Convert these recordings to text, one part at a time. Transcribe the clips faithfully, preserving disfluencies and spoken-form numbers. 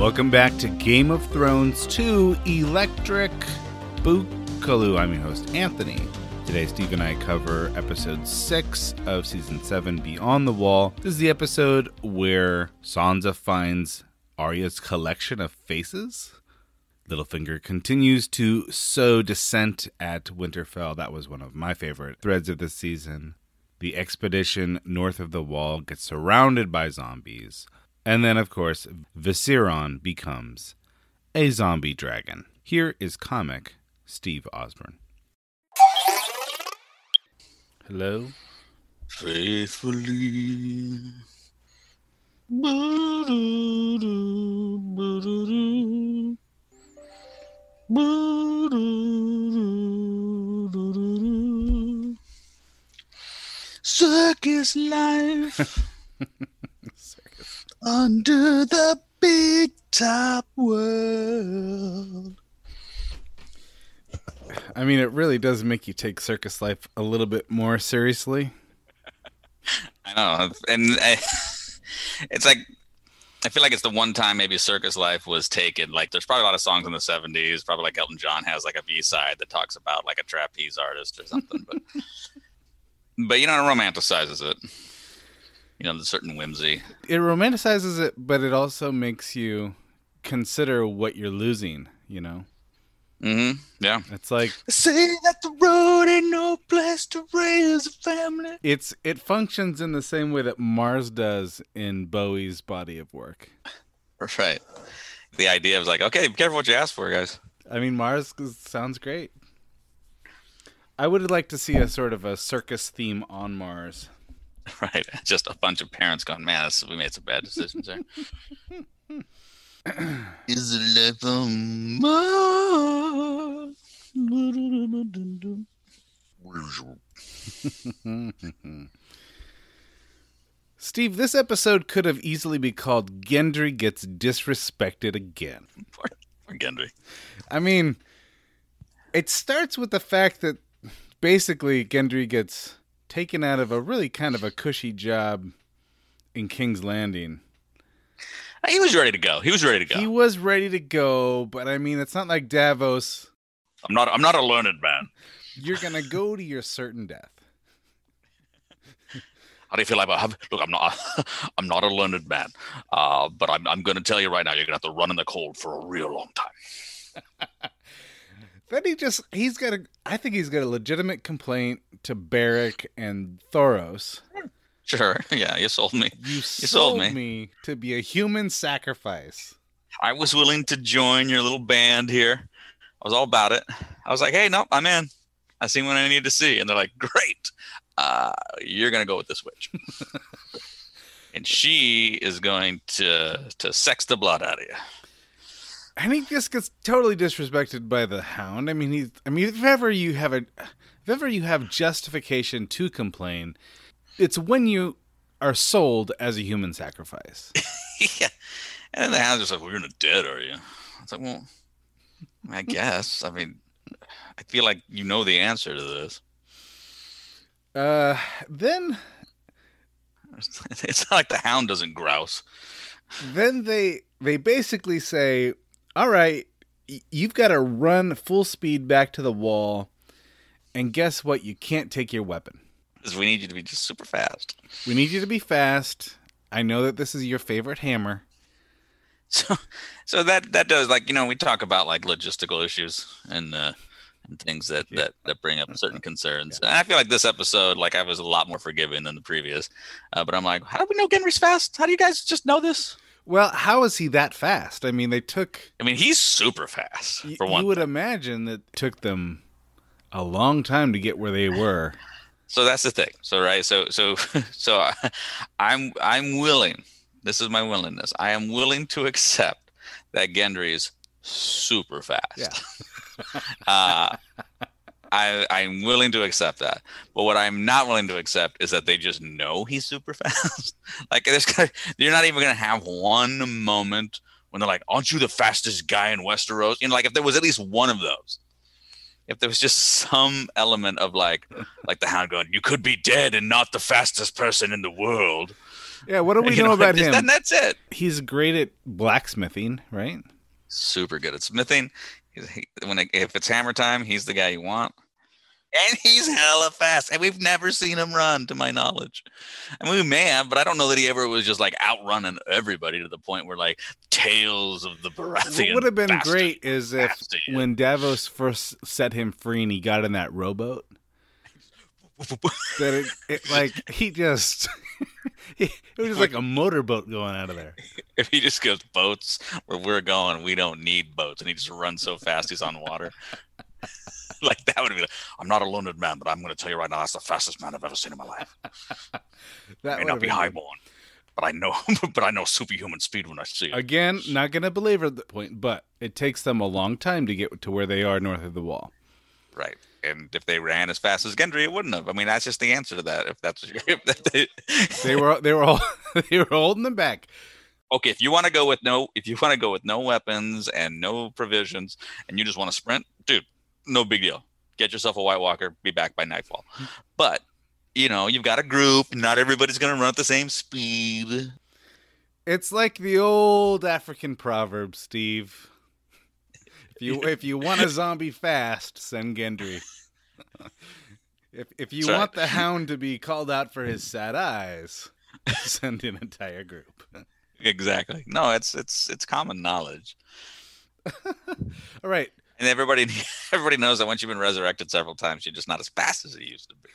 Welcome back to Game of Thrones two Electric Boogaloo. I'm your host, Anthony. Today, Steve and I cover episode six of season seven, Beyond the Wall. This is the episode where Sansa finds Arya's collection of faces. Littlefinger continues to sow dissent at Winterfell. That was one of my favorite threads of this season. The expedition north of the wall gets surrounded by zombies. And then, of course, Viserion becomes a zombie dragon. Here is comic Steve Osborne. Hello? Faithfully. Circus life. Circus. Under the big top world. I mean, it really does make you take circus life a little bit more seriously. I know. And I, it's like, I feel like it's the one time maybe circus life was taken. Like, there's probably a lot of songs in the seventies. Probably like Elton John has like a B-side that talks about like a trapeze artist or something. But, but you know, it romanticizes it. You know, the certain whimsy. It romanticizes it, but it also makes you consider what you're losing, you know? Mm-hmm. Yeah. It's like... Say that the road ain't no place to raise a family. It's It functions in the same way that Mars does in Bowie's body of work. Right. The idea of like, okay, be careful what you ask for, guys. I mean, Mars sounds great. I would like to see a sort of a circus theme on Mars. Right. Just a bunch of parents going, man, this, we made some bad decisions there. Is it life on Mars? Steve, this episode could have easily been called Gendry Gets Disrespected Again. Poor, poor Gendry. I mean, it starts with the fact that basically Gendry gets taken out of a really kind of a cushy job in King's Landing. He was ready to go. He was ready to go. He was ready to go, but I mean, it's not like Davos. I'm not. I'm not a learned man. You're gonna go to your certain death. How do you feel about? Have, look, I'm not. I'm not a learned man, uh, but I'm. I'm going to tell you right now. You're going to have to run in the cold for a real long time. Then he just. He's got a. I think he's got a legitimate complaint to Beric and Thoros. Sure. Yeah, you sold me. You, you sold, sold me. me to be a human sacrifice. I was willing to join your little band here. I was all about it. I was like, hey, no, I'm in. I seen what I need to see. And they're like, great. Uh, you're going to go with this witch. And she is going to to sex the blood out of you. And he just gets totally disrespected by the Hound. I mean, he's. I mean, if ever you have a, if ever you have justification to complain, it's when you are sold as a human sacrifice. Yeah. And then the Hound's just like, well, you're not dead, are you? It's like, well, I guess. I mean, I feel like you know the answer to this. Uh, then... It's not like the Hound doesn't grouse. Then they they basically say, all right, y- you've got to run full speed back to the wall, and guess what? You can't take your weapon. Because we need you to be just super fast. We need you to be fast. I know that this is your favorite hammer. So, so that that does, like, you know, we talk about like logistical issues and uh, and things that, Yeah. that, that bring up certain concerns. And I feel like this episode, like, I was a lot more forgiving than the previous. Uh, but I'm like, how do we know Gendry's fast? How do you guys just know this? Well, how is he that fast? I mean, they took. I mean, he's super fast for y- one. You would thing. imagine that it took them a long time to get where they were. So that's the thing. So right. So so so I, I'm I'm willing. This is my willingness. I am willing to accept that Gendry is super fast. Yeah. uh, I I'm willing to accept that. But what I'm not willing to accept is that they just know he's super fast. Like, there's gonna, you're not even gonna have one moment when they're like, "Aren't you the fastest guy in Westeros?" You know, like, if there was at least one of those. if there was just some element of like, like the Hound going, "You could be dead and not the fastest person in the world." Yeah, what do we You know, know, about just- him? Then that's it. He's great at blacksmithing, right? Super good at smithing. He's, he, when it, if it's hammer time, he's the guy you want. And he's hella fast. And we've never seen him run, to my knowledge. I mean, we may have, but I don't know that he ever was just like outrunning everybody to the point where like Tales of the Baratheon. What would have been bastard great is if bastard. when Davos first set him free and he got in that rowboat, that it, it like he just he, it was just like a motorboat going out of there. If he just goes, "Boats, where we're going, we don't need boats," and he just runs so fast he's on water. Like that would be like, "I'm not a learned man, but I'm going to tell you right now, that's the fastest man I've ever seen in my life. That I may would not have be been highborn, but I know, but I know superhuman speed when I see it." again, not going to belabor the point, but it takes them a long time to get to where they are north of the wall. Right. And if they ran as fast as Gendry, it wouldn't have. I mean, that's just the answer to that. If that's what you're, if that, they, They were they were all, they were holding them back. okay. If you want to go with no, if you want to go with no weapons and no provisions, and you just want to sprint, dude, no big deal. Get yourself a White Walker. Be back by nightfall. But you know, you've got a group. Not everybody's going to run at the same speed. It's like the old African proverb, Steve. If you if you want a zombie fast, send Gendry. If if you That's want right. the Hound to be called out for his sad eyes, send an entire group. Exactly. No, it's it's it's common knowledge, All right. and everybody everybody knows that once you've been resurrected several times, you're just not as fast as you used to be.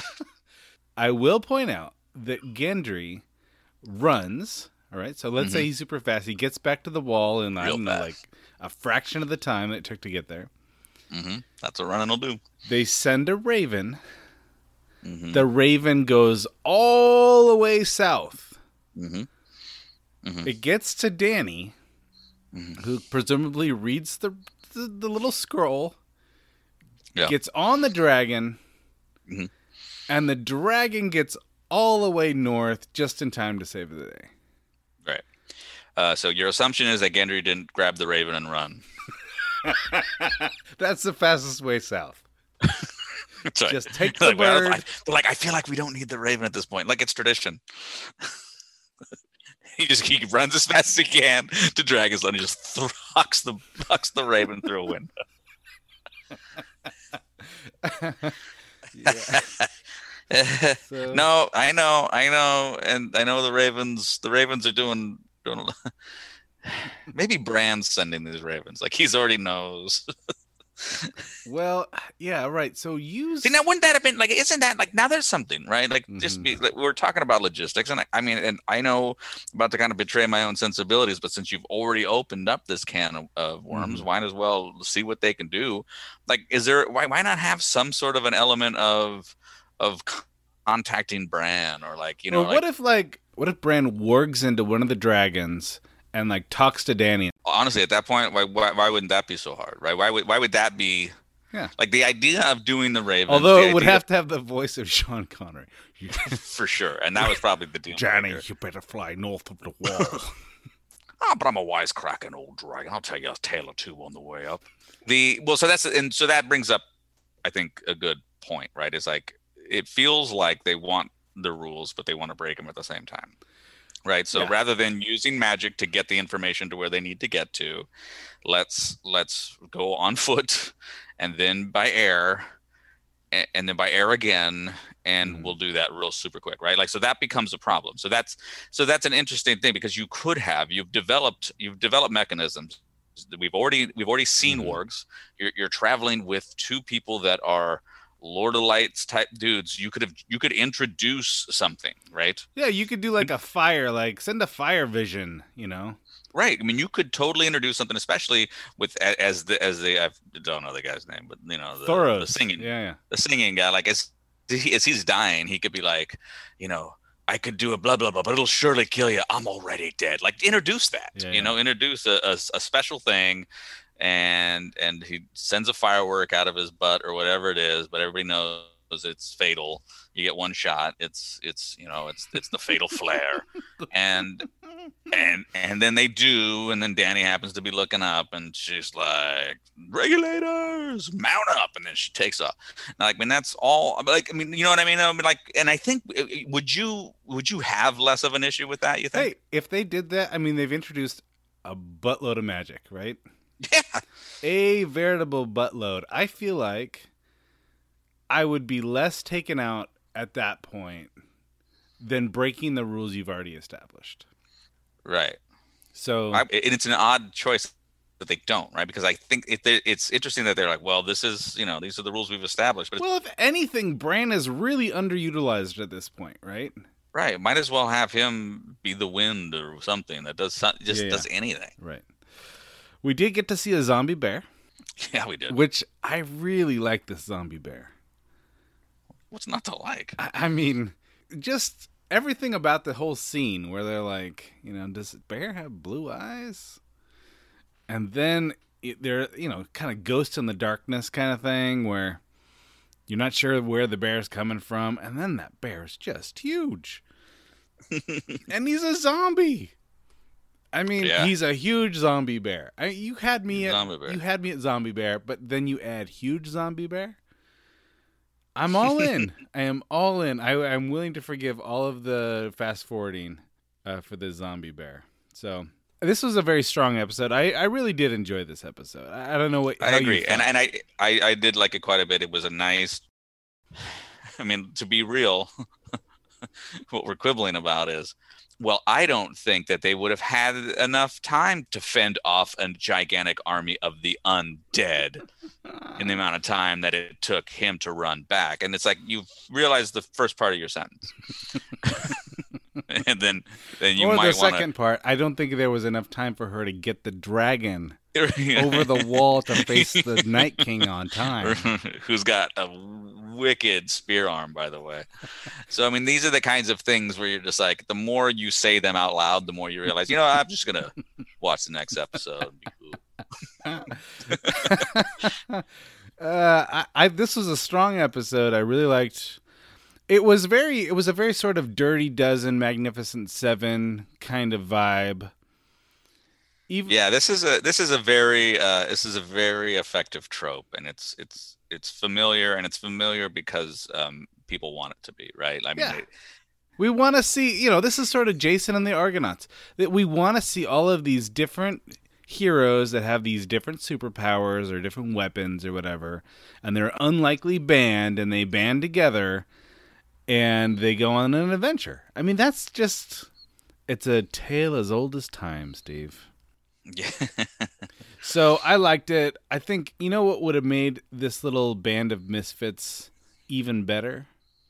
I will point out that Gendry runs. All right. So let's Mhm. say he's super fast. He gets back to the wall in I Real don't know, fast. like a fraction of the time it took to get there. hmm That's what running will do. They send a raven. hmm The raven goes all the way south. hmm hmm It gets to Dany, Mhm. who presumably reads the the, the little scroll, Yeah. gets on the dragon, Mhm. and the dragon gets all the way north just in time to save the day. Right. Uh, so your assumption is that Gendry didn't grab the raven and run. That's the fastest way south. That's right. Just take the Like, well, bird. I, they're like, I feel like we don't need the raven at this point. Like it's tradition. he just he runs as fast as he can to Dragon's Lair and he just throcks the throcks the raven through a window. Yeah. So- No, I know, I know, and I know the Ravens. The Ravens are doing doing. A, maybe Bran's sending these Ravens. Like he's already knows. Well, yeah, right. So use See, now wouldn't that have been like? Isn't that like now? There's something, right? Like just be, like, we're talking about logistics, and I, I mean, and I know about to kind of betray my own sensibilities, but since you've already opened up this can of, of worms, Mhm. might as well see what they can do. Like, is there why why not have some sort of an element of of contacting Bran or like you know Well, like, what if like what if Bran wargs into one of the dragons and like talks to Dany? honestly at that point why, why why wouldn't that be so hard, right? Why would why would that be? Yeah. Like the idea of doing the Ravens, Although the it would idea- have to have the voice of Sean Connery. You- for sure, and that was probably the deal. Johnny, you better fly north of the wall. Ah, but I'm a wisecracking old dragon. I'll tell you a tale or two on the way up. The well, so that's and so that brings up, I think, a good point, right? It's like it feels like they want the rules, but they want to break them at the same time, right? So Yeah. rather than using magic to get the information to where they need to get to, let's let's go on foot, and then by air, and, and then by air again, and Mhm. we'll do that real super quick, right? Like so that becomes a problem. So that's so that's an interesting thing because you could have you've developed you've developed mechanisms. We've already we've already seen Mhm. wargs. You're you're traveling with two people that are Lord of Lights type dudes. You could have you could introduce something, right? Yeah, you could do like a fire, like send a fire vision, you know. Right. I mean, you could totally introduce something, especially with a- as the as the I don't know the guy's name, but you know the, Thoros. the singing Yeah, yeah. the singing guy. Like as he, as he's dying, he could be like, you know, I could do a blah blah blah, but it'll surely kill you. I'm already dead. Like introduce that. Yeah, you yeah. know, introduce a, a, a special thing, and and he sends a firework out of his butt or whatever it is, but everybody knows it's fatal. You get one shot. It's it's you know it's it's the fatal flare, and and and then they do, and then Danny happens to be looking up, and she's like, "Regulators, mount up!" And then she takes off. Now, like, I mean, that's all. Like, I mean, you know what I mean? I mean, like, and I think would you would you have less of an issue with that? You think? Hey, if they did that, I mean, they've introduced a buttload of magic, right? Yeah, a veritable buttload. I feel like I would be less taken out at that point than breaking the rules you've already established. Right. So I, and it's an odd choice that they don't, right? Because I think it, it's interesting that they're like, well, this is, you know, these are the rules we've established. But well, if anything, Bran is really underutilized at this point, right? Right. Might as well have him be the wind or something that does just yeah, yeah. does anything. Right. We did get to see a zombie bear. Yeah, we did. Which I really like this zombie bear. What's not to like? I, I mean, just everything about the whole scene where they're like, you know, does the bear have blue eyes? And then it, they're, you know, kind of ghost in the darkness kind of thing where you're not sure where the bear's coming from. And then that bear's just huge. And he's a zombie. I mean, yeah. He's a huge zombie bear. I, you had me at you had me at zombie bear, but then you add huge zombie bear. I'm all in. I am all in. I, I'm willing to forgive all of the fast forwarding uh, for the zombie bear. So this was a very strong episode. I, I really did enjoy this episode. I, I don't know what I agree, and and I, I I did like it quite a bit. It was a nice. I mean, to be real, what we're quibbling about is. Well, I don't think that they would have had enough time to fend off a gigantic army of the undead in the amount of time that it took him to run back. And it's like you realize the first part of your sentence. and then then you or might the wanna... second part, I don't think there was enough time for her to get the dragon over the wall to face the Night King on time. Who's got a wicked spear arm, by the way. So, I mean, these are the kinds of things where you're just like, the more you say them out loud, the more you realize, you know, I'm just going to watch the next episode. uh, I, I, this was a strong episode. I really liked it. Was very, it was a very sort of Dirty Dozen, Magnificent Seven kind of vibe. Even... Yeah, this is a this is a very uh, this is a very effective trope, and it's it's it's familiar, and it's familiar because um, people want it to be, right? I mean, yeah. they... we want to see, you know, this is sort of Jason and the Argonauts. That we want to see all of these different heroes that have these different superpowers or different weapons or whatever, and they're unlikely band, and they band together, and they go on an adventure. I mean, that's just it's a tale as old as time, Steve. Yeah. So I liked it. I think, you know what would have made this little band of misfits even better?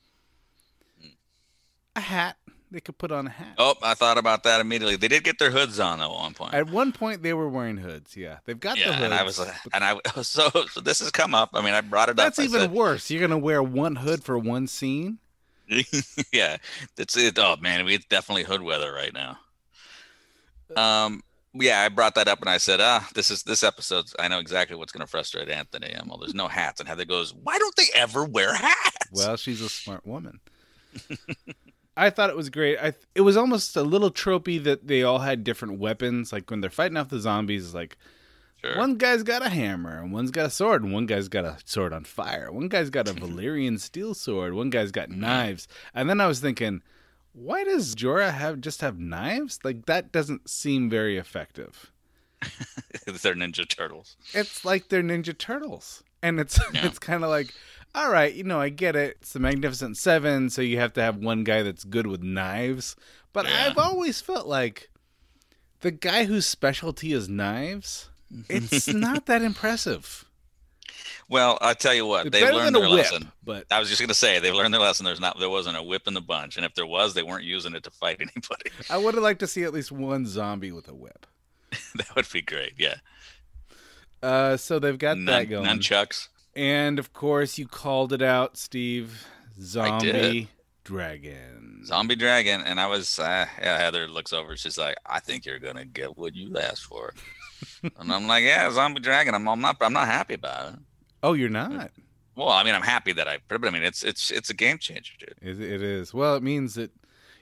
A hat. They could put on a hat. Oh, I thought about that immediately. They did get their hoods on at one point. At one point, they were wearing hoods. Yeah, they've got yeah, the hoods. and I was, uh, and I so, so this has come up. I mean, I brought it That's up. That's even said, worse. You're gonna wear one hood for one scene. Yeah, that's it. Oh man, it's definitely hood weather right now. Um. Yeah, I brought that up and I said, ah, this is this episode. I know exactly what's going to frustrate Anthony. Um, well, there's no hats. And Heather goes, why don't they ever wear hats? Well, she's a smart woman. I thought it was great. I it was almost a little tropey that they all had different weapons. Like when they're fighting off the zombies, it's like sure. One guy's got a hammer and one's got a sword and one guy's got a sword on fire. One guy's got a Valyrian steel sword. One guy's got knives. And then I was thinking, why does Jorah have just have knives? Like, that doesn't seem very effective. They're Ninja Turtles. It's like they're Ninja Turtles. And it's yeah. it's kind of like, all right, you know, I get it. It's the Magnificent Seven, so you have to have one guy that's good with knives. But yeah. I've always felt like the guy whose specialty is knives, it's not that impressive. Well, I'll tell you what, it's they've learned their whip, lesson. But I was just going to say, they've learned their lesson. There's not, there wasn't a whip in the bunch. And if there was, they weren't using it to fight anybody. I would have liked to see at least one zombie with a whip. That would be great, yeah. Uh, so they've got Nun, that going. Nunchucks. And, of course, you called it out, Steve. Zombie dragon. Zombie dragon. And I was, uh, yeah, Heather looks over. She's like, I think you're going to get what you asked for. And I'm like, yeah, zombie dragon. I'm, I'm not I'm not happy about it. Oh, you're not? Well, I mean, I'm happy that I, but I mean, it's it's it's a game changer, dude. It, it is. Well, it means that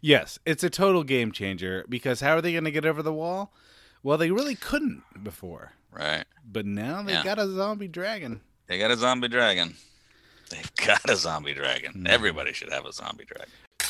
Yes, it's a total game changer because how are they going to get over the wall? Well, they really couldn't before. Right. But now they Yeah. got a zombie dragon. They got a zombie dragon. They've got a zombie dragon. Mm. Everybody should have a zombie dragon.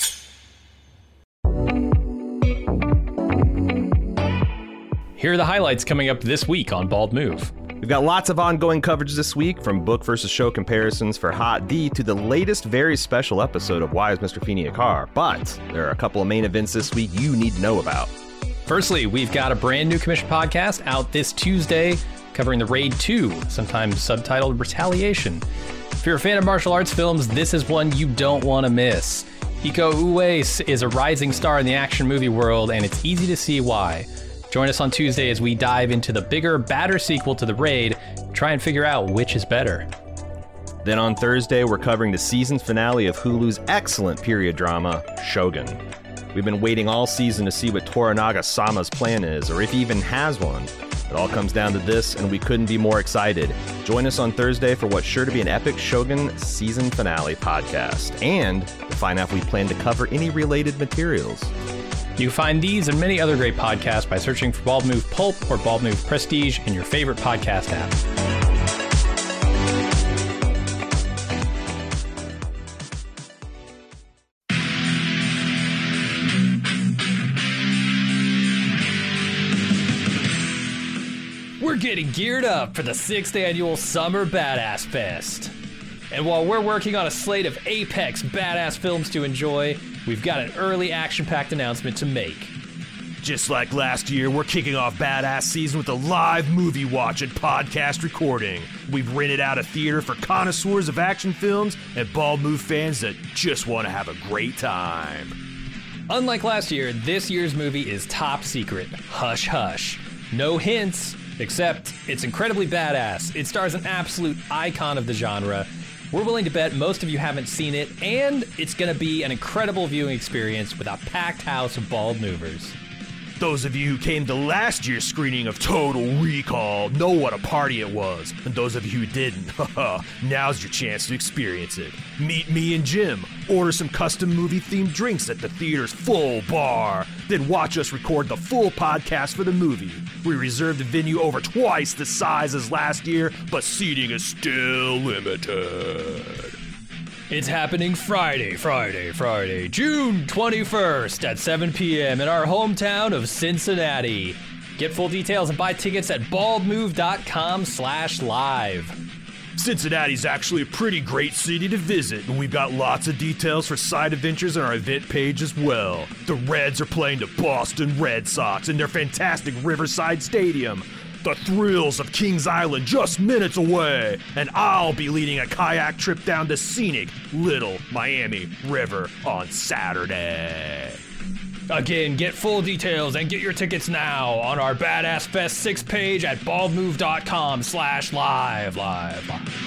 Here are the highlights coming up this week on Bald Move. We've got lots of ongoing coverage this week, from book versus show comparisons for Hot D to the latest very special episode of Why is Mister Feeney a Car? But there are a couple of main events this week you need to know about. Firstly, we've got a brand new commission podcast out this Tuesday covering the Raid two, sometimes subtitled Retaliation. If you're a fan of martial arts films, this is one you don't want to miss. Iko Uwais is a rising star in the action movie world, and it's easy to see why. Join us on Tuesday as we dive into the bigger, badder sequel to The Raid, try and figure out which is better. Then on Thursday, we're covering the season finale of Hulu's excellent period drama, Shogun. We've been waiting all season to see what Toranaga-sama's plan is, or if he even has one. It all comes down to this, and we couldn't be more excited. Join us on Thursday for what's sure to be an epic Shogun season finale podcast, and to find out if we plan to cover any related materials. You can find these and many other great podcasts by searching for Bald Move Pulp or Bald Move Prestige in your favorite podcast app. We're getting geared up for the sixth annual Summer Badass Fest. And while we're working on a slate of apex badass films to enjoy, we've got an early action-packed announcement to make. Just like last year, we're kicking off Badass Season with a live movie watch and podcast recording. We've rented out a theater for connoisseurs of action films and Bald Move fans that just want to have a great time. Unlike last year, this year's movie is top secret. Hush hush. No hints, except it's incredibly badass. It stars an absolute icon of the genre. We're willing to bet most of you haven't seen it, and it's going to be an incredible viewing experience with a packed house of bald movers. Those of you who came to last year's screening of Total Recall know what a party it was. And those of you who didn't, haha, now's your chance to experience it. Meet me and Jim, order some custom movie-themed drinks at the theater's full bar, then watch us record the full podcast for the movie. We reserved a venue over twice the size as last year, but seating is still limited. It's happening Friday, Friday, Friday, June twenty-first at seven p.m. in our hometown of Cincinnati. Get full details and buy tickets at baldmove.com slash live. Cincinnati's actually a pretty great city to visit, and we've got lots of details for side adventures on our event page as well. The Reds are playing the Boston Red Sox in their fantastic Riverside Stadium. The thrills of Kings Island just minutes away, and I'll be leading a kayak trip down the scenic Little Miami River on Saturday. Again, get full details and get your tickets now on our Badass Fest six page at baldmove.com slash live, live, live.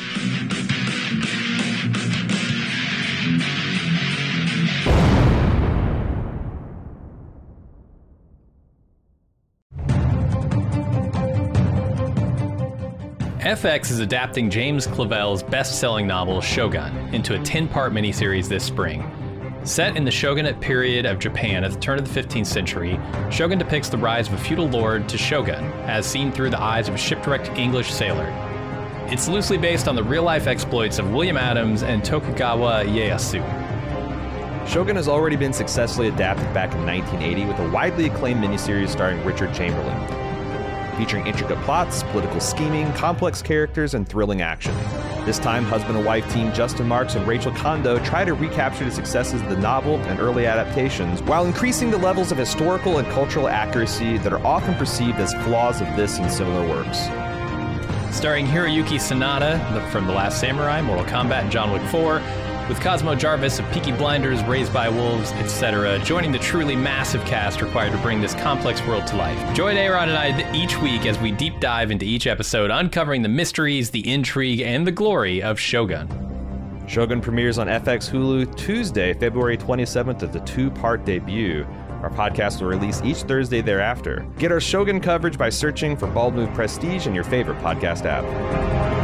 F X is adapting James Clavell's best-selling novel Shogun into a ten-part miniseries this spring. Set in the shogunate period of Japan at the turn of the fifteenth century, Shogun depicts the rise of a feudal lord to shogun, as seen through the eyes of a shipwrecked English sailor. It's loosely based on the real-life exploits of William Adams and Tokugawa Ieyasu. Shogun has already been successfully adapted back in nineteen eighty with a widely acclaimed miniseries starring Richard Chamberlain, featuring intricate plots, political scheming, complex characters, and thrilling action. This time, husband and wife team Justin Marks and Rachel Kondo try to recapture the successes of the novel and early adaptations while increasing the levels of historical and cultural accuracy that are often perceived as flaws of this and similar works. Starring Hiroyuki Sanada from The Last Samurai, Mortal Kombat, and John Wick four, with Cosmo Jarvis of Peaky Blinders, Raised by Wolves, et cetera, joining the truly massive cast required to bring this complex world to life. Join Aaron and I each week as we deep dive into each episode, uncovering the mysteries, the intrigue, and the glory of Shogun. Shogun premieres on F X Hulu Tuesday, February twenty-seventh at the two-part debut. Our podcast will release each Thursday thereafter. Get our Shogun coverage by searching for Bald Move Prestige in your favorite podcast app.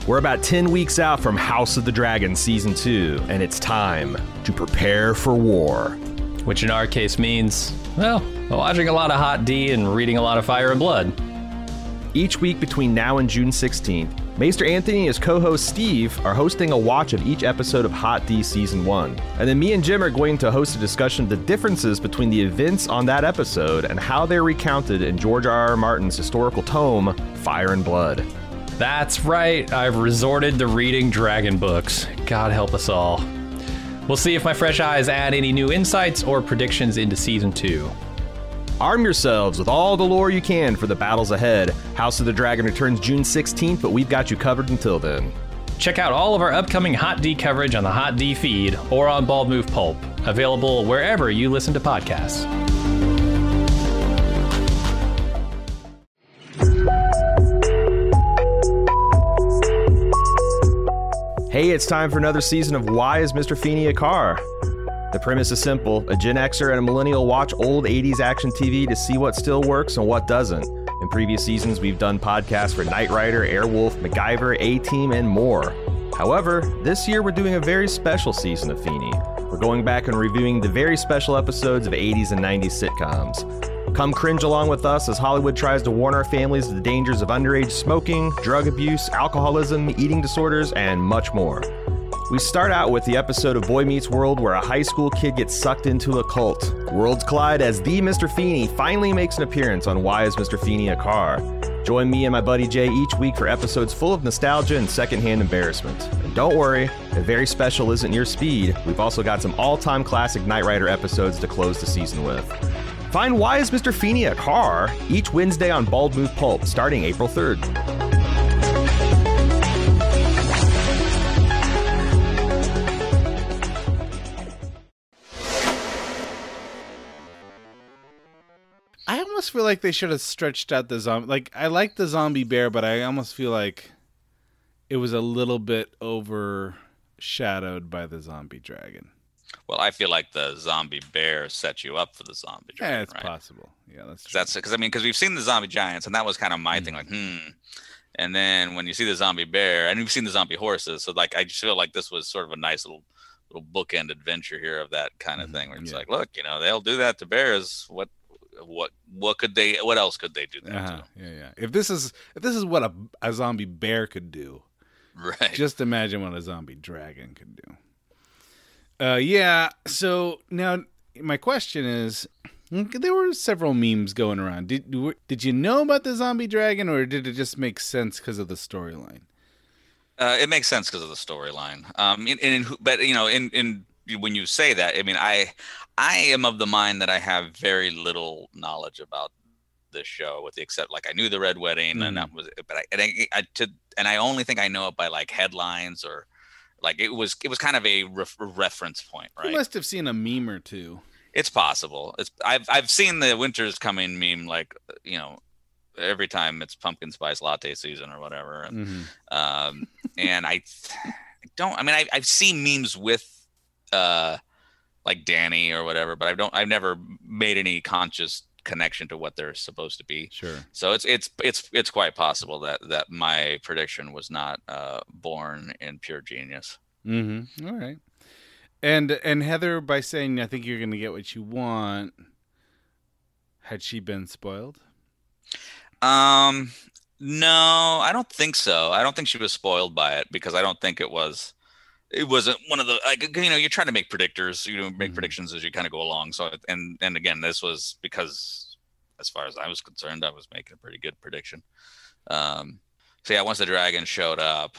We're about ten weeks out from House of the Dragon Season two, and it's time to prepare for war. Which in our case means, well, watching a lot of Hot D and reading a lot of Fire and Blood. Each week between now and June sixteenth, Maester Anthony and his co-host Steve are hosting a watch of each episode of Hot D Season one. And then me and Jim are going to host a discussion of the differences between the events on that episode and how they're recounted in George R R. Martin's historical tome, Fire and Blood. That's right, I've resorted to reading dragon books. God help us all. We'll see if my fresh eyes add any new insights or predictions into Season two. Arm yourselves with all the lore you can for the battles ahead. House of the Dragon returns June sixteenth, but we've got you covered until then. Check out all of our upcoming Hot D coverage on the Hot D feed or on Bald Move Pulp, available wherever you listen to podcasts. Hey, it's time for another season of Why is Mister Feeney a Car? The premise is simple. A Gen Xer and a millennial watch old eighties action T V to see what still works and what doesn't. In previous seasons, we've done podcasts for Knight Rider, Airwolf, MacGyver, A-Team, and more. However, this year we're doing a very special season of Feeney. We're going back and reviewing the very special episodes of eighties and nineties sitcoms. Come cringe along with us as Hollywood tries to warn our families of the dangers of underage smoking, drug abuse, alcoholism, eating disorders, and much more. We start out with the episode of Boy Meets World where a high school kid gets sucked into a cult. Worlds collide as the Mister Feeney finally makes an appearance on Why is Mister Feeney a Car? Join me and my buddy Jay each week for episodes full of nostalgia and secondhand embarrassment. And don't worry, if very special isn't your speed, we've also got some all-time classic Knight Rider episodes to close the season with. Find Why is Mister Feeney a Car? Each Wednesday on Bald Move Pulp, starting April third. I almost feel like they should have stretched out the zombie. Like, I like the zombie bear, but I almost feel like it was a little bit overshadowed by the zombie dragon. Well, I feel like the zombie bear set you up for the zombie dragon. Yeah, it's right? possible. Yeah, that's true. That's because I mean, because we've seen the zombie giants, and that was kind of my Mm. thing. Like, hmm. And then when you see the zombie bear, and we've seen the zombie horses, so like I just feel like this was sort of a nice little little bookend adventure here of that kind of Mhm, thing. Where it's yeah. like, look, you know, they'll do that to bears. What, what, what could they? What else could they do that Uh-huh. Yeah, yeah. If this is if this is what a, a zombie bear could do, to? Right. just imagine what a zombie dragon could do. Uh, yeah. So now my question is, there were several memes going around. Did did you know about the zombie dragon, or did it just make sense because of the storyline? Uh, it makes sense because of the storyline. Um, in, in, but you know, in, in when you say that, I mean, I I am of the mind that I have very little knowledge about this show, with the except like I knew the Red Wedding, Mhm. and that was, but I and I, I to, and I only think I know it by like headlines or like it was it was kind of a ref, reference point, You right? must have seen a meme or two. It's possible. It's I've I've seen the Winter's Coming meme, like, you know, every time it's pumpkin spice latte season or whatever. And, Mhm. um, and I, I don't, I mean, I, I've seen memes with, uh, like Danny or whatever, but I don't, I've never made any conscious connection to what they're supposed to be. Sure. So it's, it's, it's, it's quite possible that, that my prediction was not, uh, born in pure genius. Mm-hmm. All right. And and Heather, by saying I think you're going to get what you want, had she been spoiled? Um, no, I don't think so. I don't think she was spoiled by it, because I don't think it was, it wasn't one of the, like, you know, you're trying to make predictors, you know, make Mhm. predictions as you kind of go along. So, and, and again, this was because as far as I was concerned, I was making a pretty good prediction. Um, so yeah, once the dragon showed up,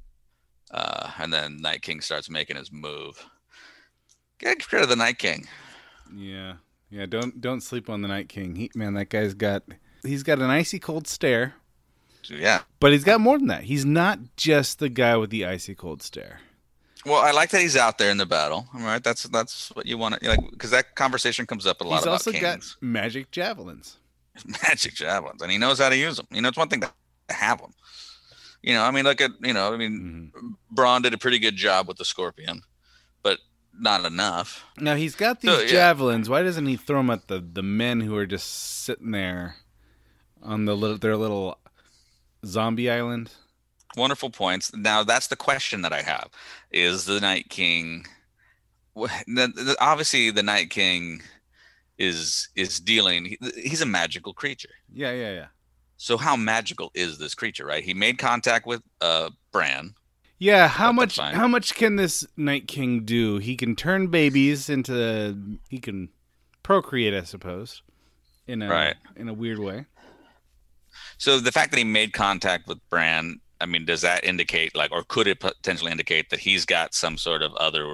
uh, and then Night King starts making his move, get rid of the Night King. Yeah. Yeah, don't don't sleep on the Night King. He, man, that guy's got he's got an icy cold stare, So, yeah. but he's got more than that. He's not just the guy with the icy cold stare. Well, I like that he's out there in the battle. All right, that's that's what you want to like, because that conversation comes up a lot He's about also got kings. magic javelins. Magic javelins, and he knows how to use them. You know, it's one thing to have them. You know, I mean, look at, you know, I mean, Mhm. Braun did a pretty good job with the scorpion, but not enough. Now he's got these So, yeah. javelins. Why doesn't he throw them at the, the men who are just sitting there on the little their little zombie island? Wonderful points. Now that's the question that I have: is the Night King? Obviously, the Night King is is dealing. He's a magical creature. Yeah, yeah, yeah. So how magical is this creature? Right? He made contact with uh, Bran. Yeah. How But much? that's fine. How much can this Night King do? He can turn babies into. He can procreate, I suppose, in a Right. in a weird way. So the fact that he made contact with Bran, I mean, does that indicate, like, or could it potentially indicate that he's got some sort of other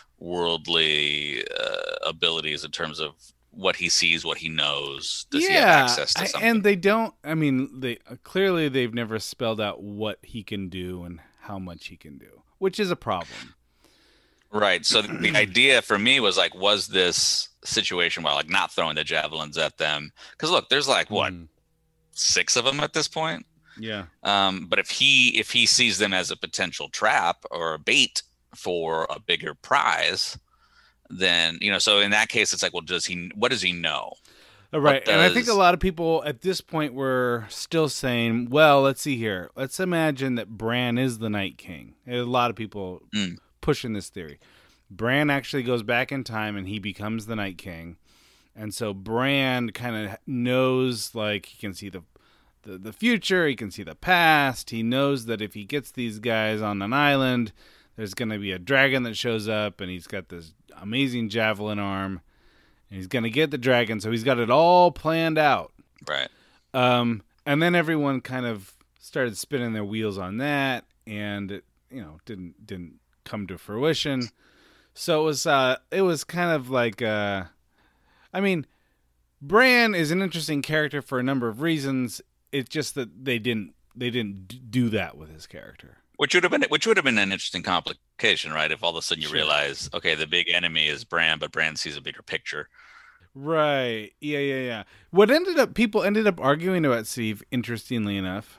worldly uh, abilities in terms of what he sees, what he knows? Does he have access to I- something? and they don't. I mean, they clearly they've never spelled out what he can do and how much he can do, which is a problem. Right. So the the idea for me was like, was this situation while like not throwing the javelins at them? Because look, there's like what Mm, six of them at this point. yeah. Um, but if he if he sees them as a potential trap or a bait for a bigger prize, then you know. So in that case, it's like, well, does he? What does he know? All right, and I think a does- lot of people at this point were still saying, "Well, let's see here. Let's imagine that Bran is the Night King." A lot of people Mm. pushing this theory. Bran actually goes back in time and he becomes the Night King, and so Bran kind of knows, like he can see the, the the future, he can see the past. He knows that if he gets these guys on an island, there's going to be a dragon that shows up, and he's got this amazing javelin arm. And he's going to get the dragon, so he's got it all planned out. Right. Um, and then everyone kind of started spinning their wheels on that, and it, you know, didn't didn't come to fruition. So it was uh, it was kind of like, uh, I mean, Bran is an interesting character for a number of reasons. It's just that they didn't they didn't d- do that with his character. Which would have been which would have been an interesting complication, right? If all of a sudden you Sure. realize, okay, the big enemy is Bran, but Bran sees a bigger picture. Right. Yeah, yeah, yeah. What ended up people ended up arguing about, Steve, interestingly enough,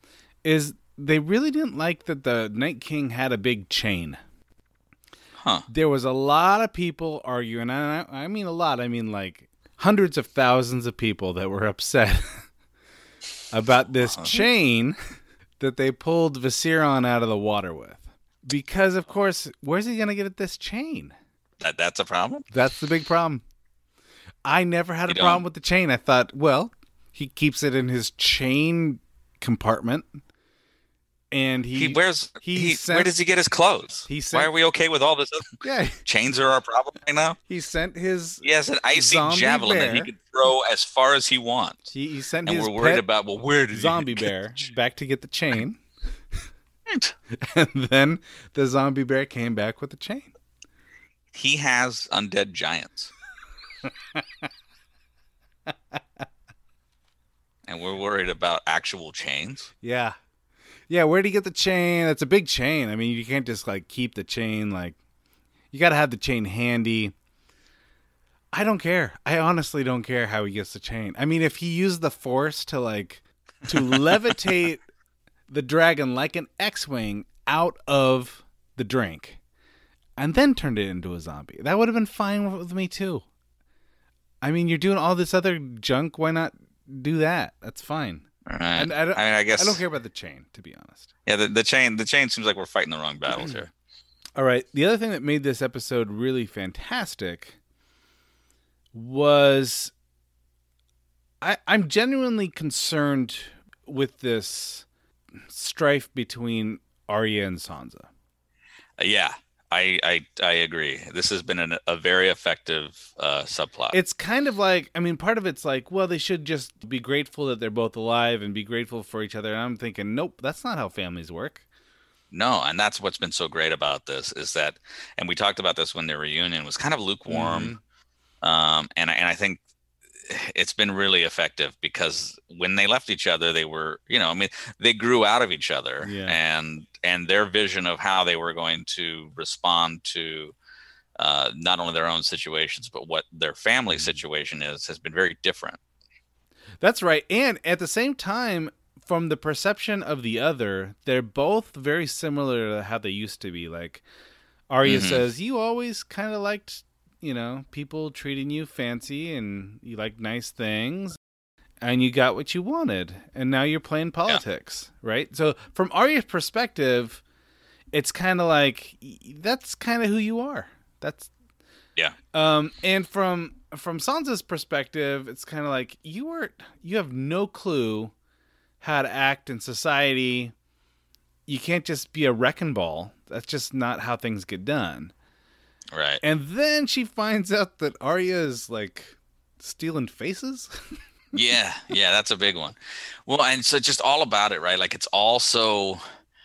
is they really didn't like that the Night King had a big chain. Huh. There was a lot of people arguing, and I, I mean a lot, I mean like hundreds of thousands of people that were upset about this chain that they pulled Viserion out of the water with. Because, of course, where's he going to get this chain? That that's a problem. That's the big problem. I never had a You problem don't- with the chain. I thought, well, he keeps it in his chain compartment, and he, He, wears. he He, sent- where does he get his clothes? he Why sent- are we okay with all this? Other- yeah, Chains are our problem right now. he sent his He has an icy Zombie javelin that he bear. can throw as far as he wants. he, he sent And his we're worried pet about, well, where did zombie he get bear the chain? back to get the chain, and then the zombie bear came back with the chain. He has undead giants. And we're worried about actual chains. Yeah, yeah. Where'd he get the chain? It's a big chain. I mean, you can't just like keep the chain. Like, you got to have the chain handy. I don't care. I honestly don't care how he gets the chain. I mean, if he used the force to like to levitate the dragon like an X-wing out of the drink, and then turned it into a zombie, that would have been fine with me too. I mean, you're doing all this other junk. Why not do that? That's fine. All right. And I, don't, I mean, I guess. I don't care about the chain, to be honest. Yeah, the, the chain. The chain seems like we're fighting the wrong battles here. All right. The other thing that made this episode really fantastic was I, I'm genuinely concerned with this strife between Arya and Sansa. Uh, yeah, I, I I agree. This has been an, a very effective uh, subplot. It's kind of like, I mean, part of it's like, well, they should just be grateful that they're both alive and be grateful for each other. And I'm thinking, nope, that's not how families work. No, and that's what's been so great about this is that, and we talked about this when their reunion was kind of lukewarm, um, and I- and I think it's been really effective because when they left each other, they were, you know, I mean, they grew out of each other, Yeah. and and their vision of how they were going to respond to uh, not only their own situations but what their family situation is has been very different. That's right. And at the same time, from the perception of the other, they're both very similar to how they used to be. Like, Arya Mhm. says, you always kind of liked, you know, people treating you fancy and you like nice things. and you got what you wanted, and now you're playing politics, yeah. right? So from Arya's perspective, it's kind of like that's kind of who you are. That's yeah. Um, and from from Sansa's perspective, it's kind of like you are you have no clue how to act in society. You can't just be a wrecking ball. That's just not how things get done. Right. And then she finds out that Arya is like stealing faces. yeah, yeah, that's a big one. Well, and so just all about it, right? Like it's also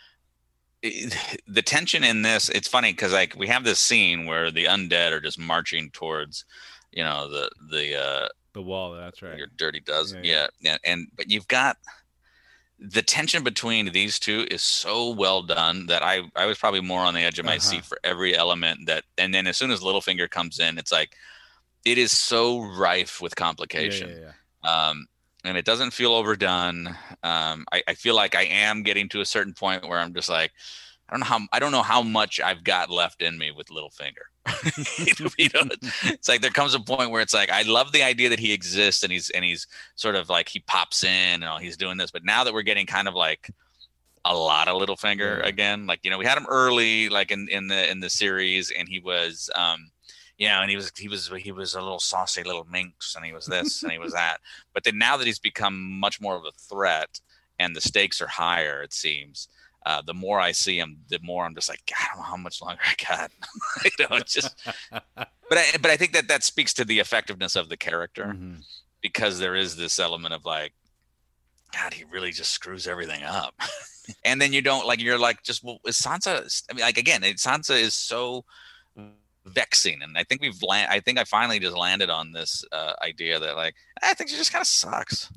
it, the tension in this. It's funny because like we have this scene where the undead are just marching towards, you know, the the uh, the wall. That's right. Your dirty dozen. Yeah, yeah, yeah, and but you've got the tension between these two is so well done that I I was probably more on the edge of my uh-huh. seat for every element that. And then as soon as Littlefinger comes in, it's like it is so rife with complication. Yeah, yeah, yeah. Um, and it doesn't feel overdone. Um, I, I feel like I am getting to a certain point where I'm just like, I don't know how I don't know how much I've got left in me with Littlefinger. you know, it's like there comes a point where it's like I love the idea that he exists and he's and he's sort of like he pops in and oh, he's doing this. But now that we're getting kind of like a lot of Littlefinger yeah. again, like you know, we had him early, like in, in the in the series, and he was um you know, and he was he was he was a little saucy little minx, and he was this and he was that. But then now that he's become much more of a threat, and the stakes are higher, it seems. Uh, the more I see him, the more I'm just like, God, I don't know how much longer I got. you know, it's just. But I but I think that that speaks to the effectiveness of the character, mm-hmm. because there is this element of like, God, he really just screws everything up. And then you don't like you're like just well, is Sansa? I mean, like again, it, Sansa is so vexing, and I think we've land. I think I finally just landed on this uh, idea that like I think she just kind of sucks.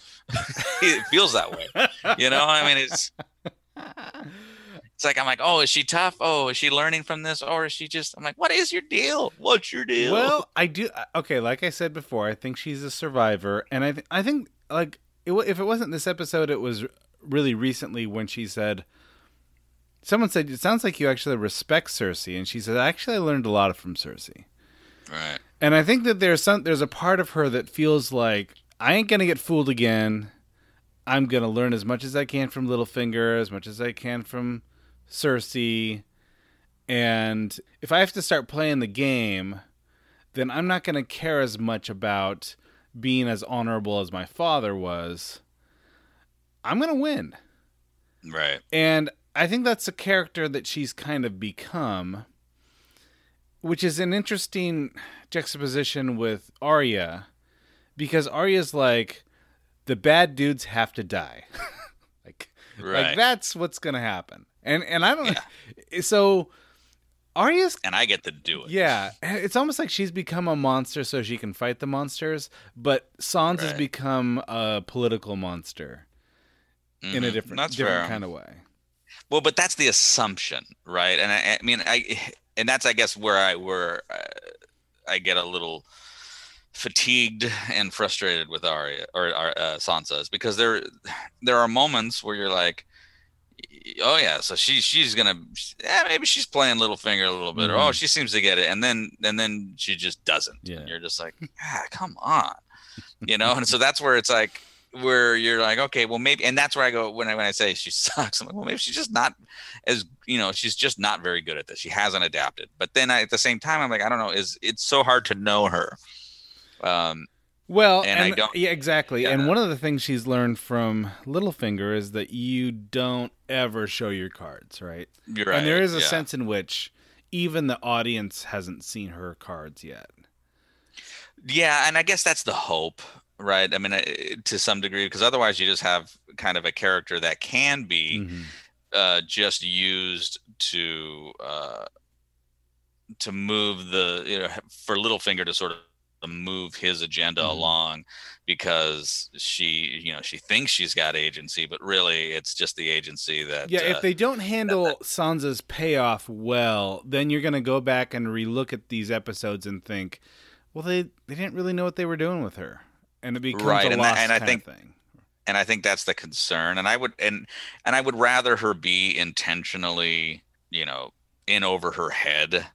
It feels that way, you know. I mean, it's it's like I'm like, oh, is she tough? Oh, is she learning from this, or is she just? I'm like, what is your deal? What's your deal? Well, I do. Okay, like I said before, I think she's a survivor, and I th- I think like it, if it wasn't this episode, it was really recently when she said. Someone said, it sounds like you actually respect Cersei. And she said, actually, I learned a lot from Cersei. Right. And I think that there's some there's a part of her that feels like, I ain't going to get fooled again. I'm going to learn as much as I can from Littlefinger, as much as I can from Cersei. And if I have to start playing the game, then I'm not going to care as much about being as honorable as my father was. I'm going to win. Right. And I think that's a character that she's kind of become, which is an interesting juxtaposition with Arya, because Arya's like, the bad dudes have to die. like, right. like, that's what's going to happen. And and I don't know. Yeah. So Arya's... And I get to do it. Yeah. It's almost like she's become a monster so she can fight the monsters, but Sansa's right. become a political monster mm-hmm. in a different, different kind of way. Well, but that's the assumption, right? And I, I mean, I, and that's, I guess, where I where uh, I get a little fatigued and frustrated with Arya or uh, Sansa, is because there there are moments where you're like, oh yeah, so she she's gonna, yeah, maybe she's playing Littlefinger a little bit, mm-hmm. or oh, she seems to get it, and then and then she just doesn't. Yeah. And you're just like, ah, come on, you know. And so that's where it's like. Where you're like, okay, well, maybe, and that's where I go when I when I say she sucks. I'm like, well, maybe she's just not as, you know, she's just not very good at this. She hasn't adapted. But then I, at the same time, I'm like, I don't know, is it's so hard to know her. Um, well, and, and I don't, yeah, exactly. Yeah. And one of the things she's learned from Littlefinger is that you don't ever show your cards, right? You're right. And there is a yeah. sense in which even the audience hasn't seen her cards yet. Yeah, and I guess that's the hope. Right. I mean, to some degree, because otherwise you just have kind of a character that can be mm-hmm. uh, just used to uh, to move the, you know, for Littlefinger to sort of move his agenda mm-hmm. along, because she, you know, she thinks she's got agency, but really it's just the agency that. Yeah. Uh, if they don't handle that, that, Sansa's payoff well, then you're going to go back and relook at these episodes and think, well, they, they didn't really know what they were doing with her. And it becomes right, a and, lost that, and I kind think, of thing. And I think that's the concern. And I would, and and I would rather her be intentionally, you know, in over her head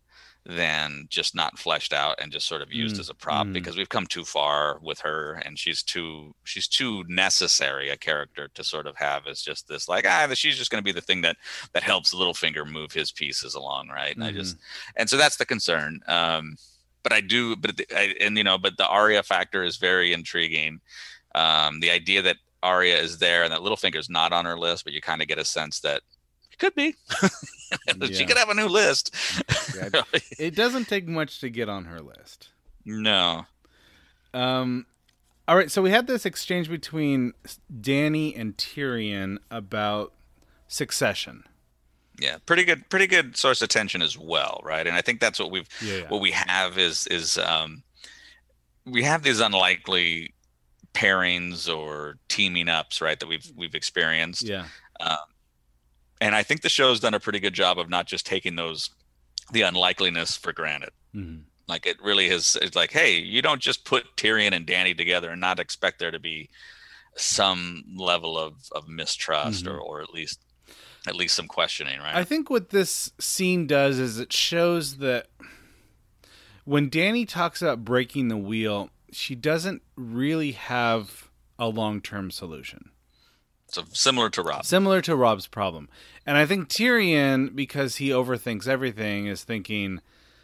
than just not fleshed out and just sort of used Mm, as a prop mm. because we've come too far with her and she's too she's too necessary a character to sort of have as just this like ah she's just going to be the thing that that helps Littlefinger move his pieces along, right? And Mm-hmm. I just and so that's the concern. Um, but I do, but I, and you know, but the Arya factor is very intriguing. Um, the idea that Arya is there and that Littlefinger's not on her list, but you kind of get a sense that it could be. She Yeah. could have a new list. Yeah, it doesn't take much to get on her list. No. Um, all right, so we had this exchange between Dany and Tyrion about succession. Yeah, pretty good, pretty good source of tension as well, right? And I think that's what we've, Yeah, yeah. what we have is is um, we have these unlikely pairings or teaming ups, right? That we've we've experienced. Yeah. Um, and I think the show's done a pretty good job of not just taking those the unlikeliness for granted. Mm-hmm. Like it really has. It's like, hey, you don't just put Tyrion and Dany together and not expect there to be some level of of mistrust Mm-hmm. or or at least. At least some questioning, right? I think what this scene does is it shows that when Dany talks about breaking the wheel, she doesn't really have a long-term solution. So similar to Rob. Similar to Rob's problem. And I think Tyrion, because he overthinks everything, is thinking,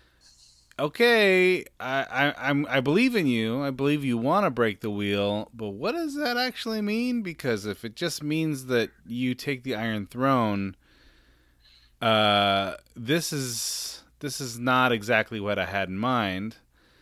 okay, I, I, I'm, I believe in you. I believe you want to break the wheel, but what does that actually mean? Because if it just means that you take the Iron Throne, uh, this is this is not exactly what I had in mind.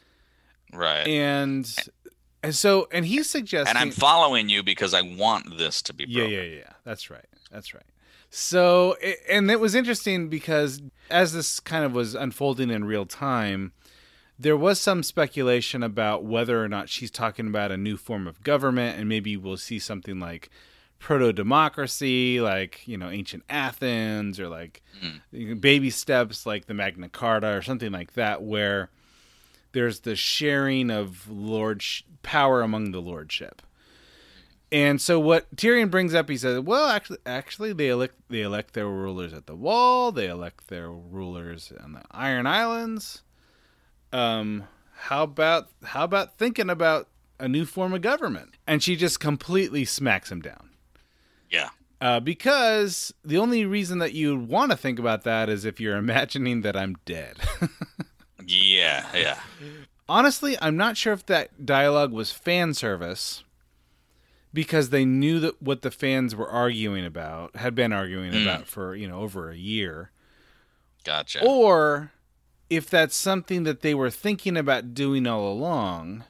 Right. And and so and he's suggesting, and I'm following you because I want this to be yeah, broken. yeah, yeah. That's right. That's right. So, and it was interesting because as this kind of was unfolding in real time, there was some speculation about whether or not she's talking about a new form of government, and maybe we'll see something like proto-democracy, like, you know, ancient Athens, or like mm. baby steps like the Magna Carta or something like that, where there's the sharing of lord power among the lordship. And so what Tyrion brings up, he says, well, actually, actually, they elect they elect their rulers at the Wall. They elect their rulers on the Iron Islands. Um, how about how about thinking about a new form of government? And she just completely smacks him down. Yeah. Uh, because the only reason that you want to think about that is if you're imagining that I'm dead. yeah, yeah. Honestly, I'm not sure if that dialogue was fan service, because they knew that what the fans were arguing about, had been arguing mm. about for, you know, over a year. Gotcha. Or if that's something that they were thinking about doing all along.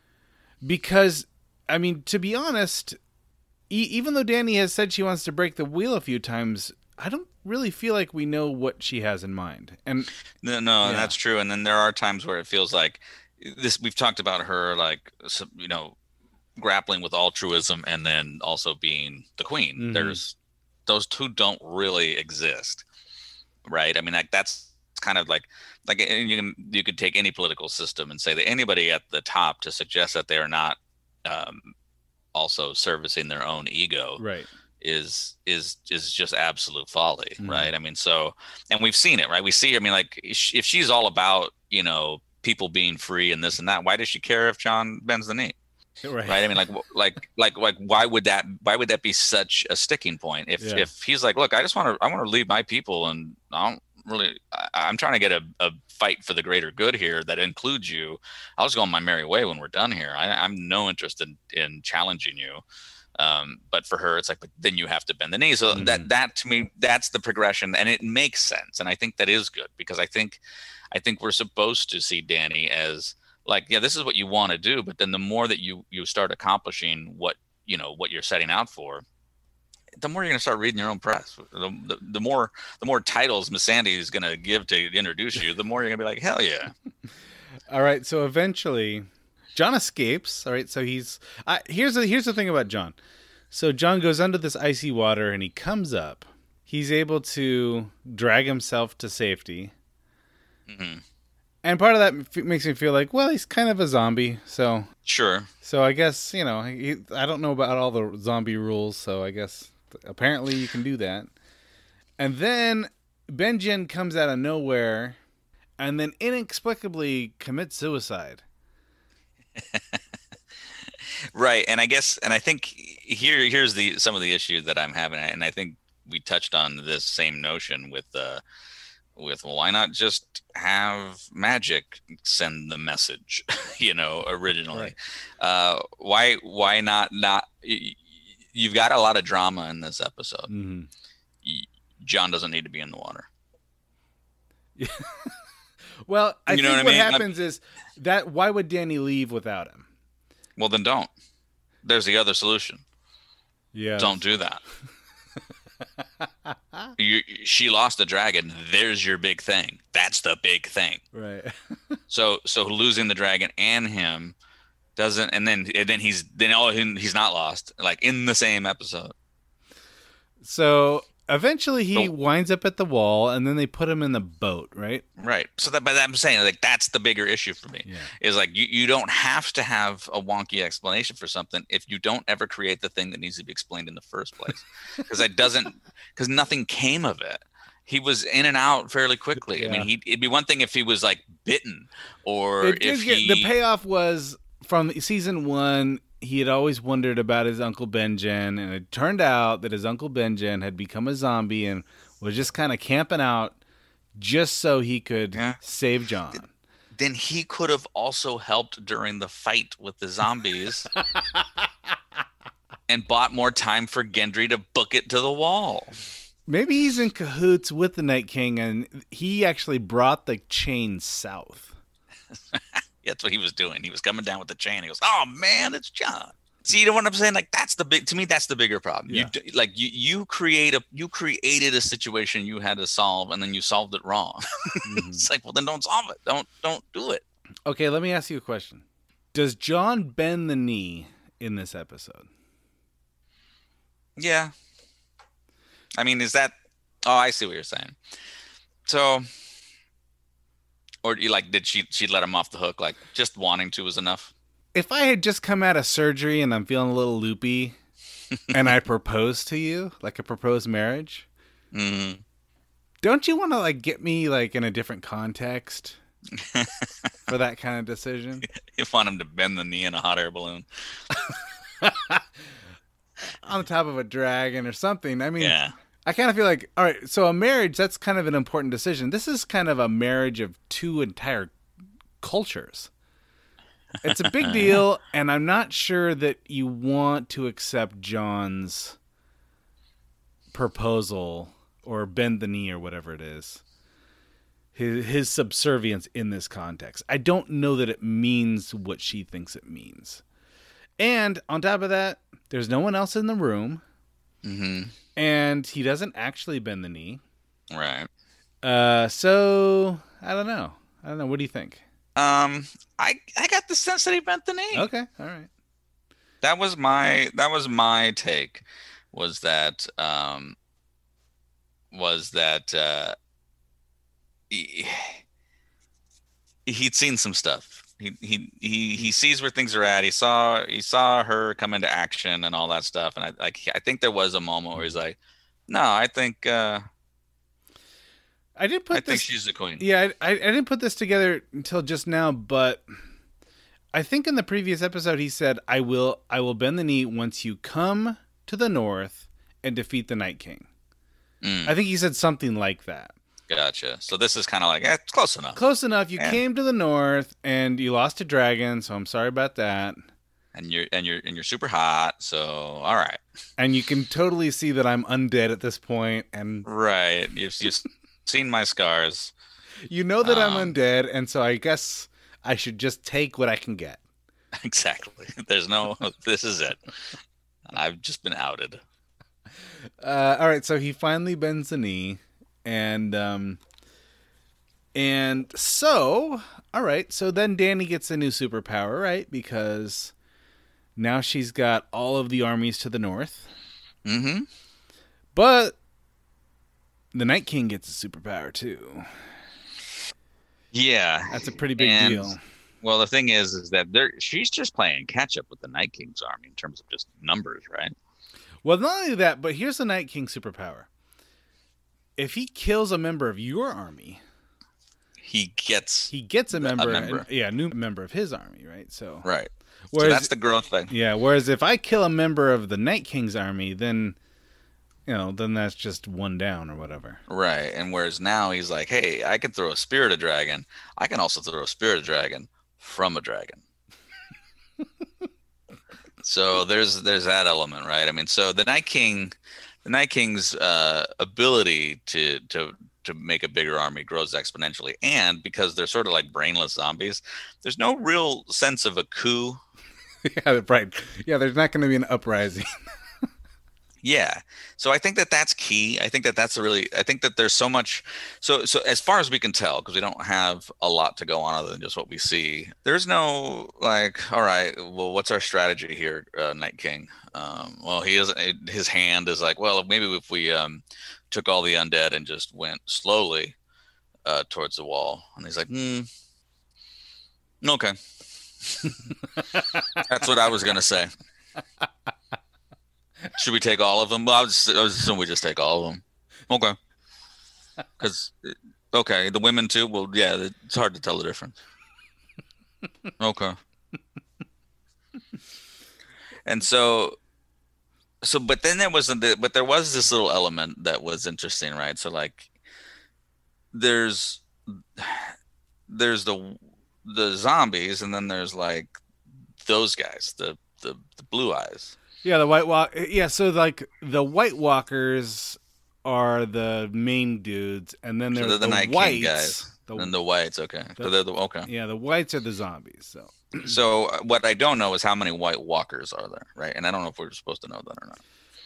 Because, I mean, to be honest, e- even though Dany has said she wants to break the wheel a few times, I don't really feel like we know what she has in mind. And no, no, yeah. that's true. And then there are times where it feels like this. We've talked about her, like, you know, grappling with altruism and then also being the queen. Mm-hmm. There's those two don't really exist, right? I mean, like that's kind of like like you can you could take any political system and say that anybody at the top to suggest that they are not um, also servicing their own ego, right, is is is just absolute folly, mm-hmm. right? I mean, so and we've seen it, right? We see. I mean, like if she's all about, you know, people being free and this and that, why does she care if Jon bends the knee? Right. right. I mean, like, like, like, like, why would that? Why would that be such a sticking point? If, yeah. if he's like, look, I just want to, I want to lead my people, and I don't really, I, I'm trying to get a, a fight for the greater good here that includes you. I'll just go on my merry way when we're done here. I, I'm no interest in, in challenging you. Um, but for her, it's like, but then you have to bend the knee. So mm-hmm. that, that to me, that's the progression, and it makes sense. And I think that is good, because I think, I think we're supposed to see Dany as, like, yeah, this is what you want to do, but then the more that you you start accomplishing what you know what you're setting out for, the more you're going to start reading your own press. The, the, the more the more titles Missandei is going to give to introduce you, the more you're going to be like, hell yeah. All right, so eventually, Jon escapes. All right, so he's uh, here's the here's the thing about Jon. So Jon goes under this icy water and he comes up. He's able to drag himself to safety. Mm-hmm. And part of that f- makes me feel like, well, he's kind of a zombie, so sure. So I guess, you know, he, I don't know about all the zombie rules, so I guess apparently you can do that. And then Benjen comes out of nowhere and then inexplicably commits suicide. Right, and I guess, and I think here here's the some of the issue that I'm having, and I think we touched on this same notion with uh, with well, why not just have magic send the message, you know, originally? Right. Uh, why why not not? You've got a lot of drama in this episode. Mm-hmm. John doesn't need to be in the water. Well, I You know think what I what mean? happens is that why would Danny leave without him? Well, then don't. There's the other solution. Yeah. Don't do that. you, she lost the dragon. There's your big thing. That's the big thing. Right. So, so losing the dragon and him doesn't, and then and then he's then all he's not lost. Like in the same episode. So eventually he So- winds up at the wall, and then they put him in the boat, right? Right. So that, but I'm saying like that's the bigger issue for me. Yeah. Is like you, you don't have to have a wonky explanation for something if you don't ever create the thing that needs to be explained in the first place. Because that doesn't because nothing came of it. He was in and out fairly quickly. I Yeah. mean, he it'd be one thing if he was like bitten or It did if get, he the payoff was from season one. He had always wondered about his Uncle Benjen, and it turned out that his Uncle Benjen had become a zombie and was just kind of camping out just so he could Yeah. save John. then he could have also helped during the fight with the zombies and bought more time for Gendry to book it to the wall. Maybe he's in cahoots with the Night King, and he actually brought the chain south. That's what he was doing. He was coming down with the chain. He goes, "Oh man, it's John." See, you know what I'm saying? Like that's the big. To me, that's the bigger problem. Yeah. You d- like you you create a you created a situation you had to solve, and then you solved it wrong. Mhm. It's like, well, then don't solve it. Don't don't do it. Okay, let me ask you a question. Does John bend the knee in this episode? Yeah. I mean, is that? Oh, I see what you're saying. So, or you like, did she she let him off the hook? Like, just wanting to was enough. If I had just come out of surgery and I'm feeling a little loopy and I propose to you, like a proposed marriage, Mm. don't you want to like get me like in a different context for that kind of decision? You want him to bend the knee in a hot air balloon? On top of a dragon or something. I mean, Yeah. I kind of feel like, all right, so a marriage, that's kind of an important decision. This is kind of a marriage of two entire cultures. It's a big deal, and I'm not sure that you want to accept John's proposal or bend the knee or whatever it is. His, his subservience in this context. I don't know that it means what she thinks it means. And on top of that, there's no one else in the room. Mm-hmm. And he doesn't actually bend the knee. Right. Uh, so I don't know. I don't know. What do you think? Um, I I got the sense that he bent the knee. Okay, all right. That was my that was my take. Was that um. Was that uh. He, he'd seen some stuff. He he he he sees where things are at. He saw he saw her come into action and all that stuff. And I like I think there was a moment where he's like, "No, I think uh, I did put I this. think she's the queen." Yeah, I, I I didn't put this together until just now, but I think in the previous episode he said, "I will I will bend the knee once you come to the north and defeat the Night King." Mm, I think he said something like that. gotcha. So this is kind of like eh, it's close enough. Close enough. You Yeah. came to the north and you lost a dragon, so I'm sorry about that. And you're and you're and you're super hot. So all right, And you can totally see that I'm undead at this point, and right. You've you've seen my scars. you know that I'm Um, undead, and so I guess I should just take what I can get. Exactly. There's no. This is it. And I've just been outed. Uh, all right, so he finally bends the knee, and um, and so all right, so then Dany gets a new superpower, right? Because now she's got all of the armies to the north, Mm-hmm. but the Night King gets a superpower too. Yeah. That's a pretty big And- deal. Well, the thing is, is that there she's just playing catch up with the Night King's army in terms of just numbers, right? Well, not only that, but here's the Night King superpower. If he kills a member of your army, he gets he gets a member, a member. And, yeah, a new member of his army, right? So right. Whereas, so that's the growth thing. Yeah. Whereas if I kill a member of the Night King's army, then you know, then that's just one down or whatever. Right. And whereas now he's like, hey, I can throw a Spirited Dragon. I can also throw a Spirited Dragon from a dragon. So there's there's that element, right? I mean, so the Night King, the Night King's uh, ability to to to make a bigger army grows exponentially, and because they're sort of like brainless zombies, there's no real sense of a coup. Yeah, right. Yeah, there's not going to be an uprising. Yeah. So I think that that's key. I think that that's a really, I think that there's so much. So, so as far as we can tell, because we don't have a lot to go on other than just what we see, there's no like, all right, well, what's our strategy here, uh, Night King? Um, well, he is, his hand is like, well, maybe if we um, took all the undead and just went slowly uh, towards the wall. And he's like, hmm, okay. That's what I was going to say. Should we take all of them? Well, I was, I was assuming we just take all of them. Okay. Because, okay, the women too? Well, yeah, it's hard to tell the difference. Okay. And so, so, but then there wasn't, the, but there was this little element that was interesting, right? So, like, there's, there's the, the zombies, and then there's like those guys, the, the, the blue eyes. Yeah, the White Walk. Yeah, so like the White Walkers are the main dudes, and then there's so they're the, the Night whites. King guys. The, and the whites, okay. The, so they're the okay. Yeah, the whites are the zombies. So, so uh, what I don't know is how many White Walkers are there, right? And I don't know if we're supposed to know that or not.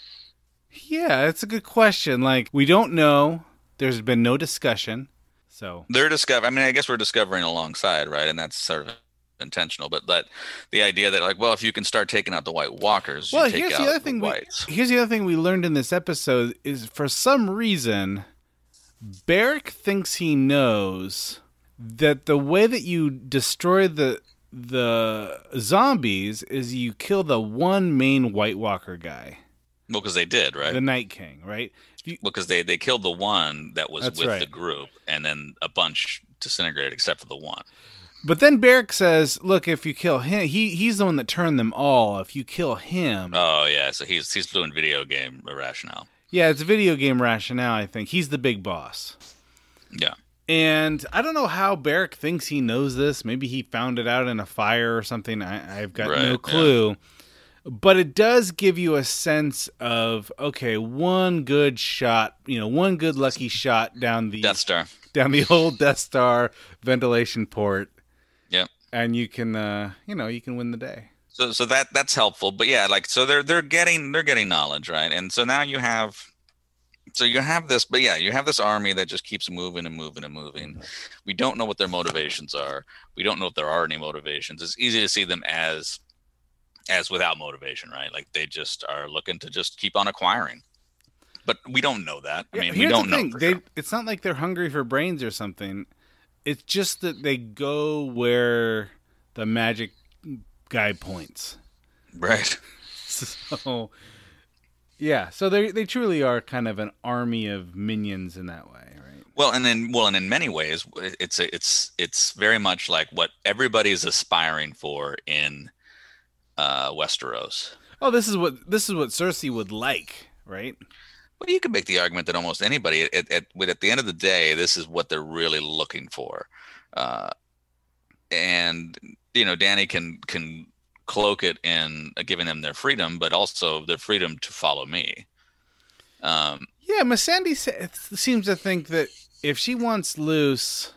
Yeah, it's a good question. Like, we don't know. There's been no discussion. So they're discover. I mean, I guess we're discovering alongside, right? And that's sort of intentional, but that the idea that like, well, if you can start taking out the White Walkers, well, you take here's out the other the thing. We, whites. here's the other thing we learned in this episode is for some reason, Beric thinks he knows that the way that you destroy the the zombies is you kill the one main White Walker guy. Well, because they did, right? The Night King, right? You, well, because they they killed the one that was with right. the group, and then a bunch disintegrated except for the one. But then Beric says, look, if you kill him, he he's the one that turned them all. If you kill him. Oh, yeah. So he's he's doing video game rationale. Yeah, it's video game rationale, I think. He's the big boss. Yeah. And I don't know how Beric thinks he knows this. Maybe he found it out in a fire or something. I, I've got right, no clue. Yeah. But it does give you a sense of, okay, one good shot, you know, one good lucky shot down the Death Star. Down the old Death Star ventilation port. Yep. And you can, uh, you know, you can win the day. So, so that that's helpful. But yeah, like so they're they're getting they're getting knowledge, right? And so now you have, so you have this, but yeah, you have this army that just keeps moving and moving and moving. We don't know what their motivations are. We don't know if there are any motivations. It's easy to see them as as without motivation, right? Like they just are looking to just keep on acquiring. But we don't know that. I Yeah, mean, we here's don't the thing. know. For They, sure. It's not like they're hungry for brains or something. It's just that they go where the magic guy points. Right. So, yeah. So they they truly are kind of an army of minions in that way, right? Well, and then well, and in many ways, it's it's it's very much like what everybody's aspiring for in uh, Westeros. Oh, this is what this is what Cersei would like, right? Well, you can make the argument that almost anybody, at, at, at the end of the day, this is what they're really looking for. Uh, and, you know, Dany can can cloak it in uh, giving them their freedom, but also their freedom to follow me. Um, Yeah, Missandei se- seems to think that if she wants loose,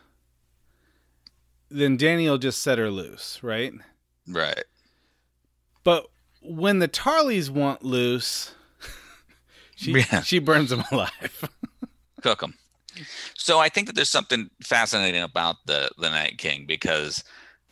then Dany will just set her loose, right? right. But when the Tarleys want loose, she Yeah. she burns them alive. Cook them. So I think that there's something fascinating about the the Night King because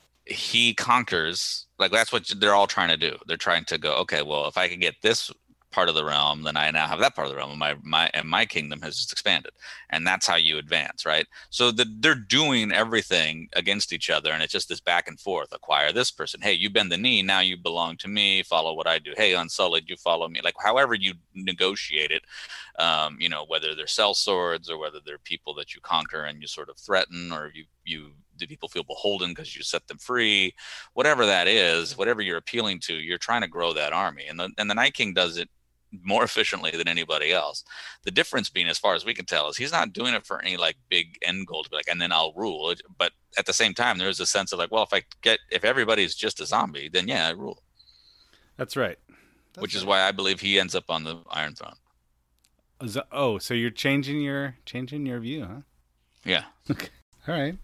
he conquers. Like that's what they're all trying to do. They're trying to go. Okay, well, if I can get this part of the realm, then I now have that part of the realm, and my my and my kingdom has just expanded, and that's how you advance, right? So the, they're doing everything against each other, and it's just this back and forth. Acquire this person. Hey, you bend the knee, now you belong to me. Follow what I do. Hey, Unsullied, you follow me. Like however you negotiate it, um, you know, whether they're sellswords or whether they're people that you conquer and you sort of threaten, or you you. Do people feel beholden because you set them free? Whatever that is, whatever you're appealing to, you're trying to grow that army. And the, and the Night King does it more efficiently than anybody else. The difference being, as far as we can tell, is he's not doing it for any like big end goal to be like, and then I'll rule. But at the same time, there's a sense of like, well, if I get, if everybody's just a zombie, then yeah, I rule. That's right. That's Which right. is why I believe he ends up on the Iron Throne. Oh, so you're changing your changing your view, huh? Yeah. Okay. All right.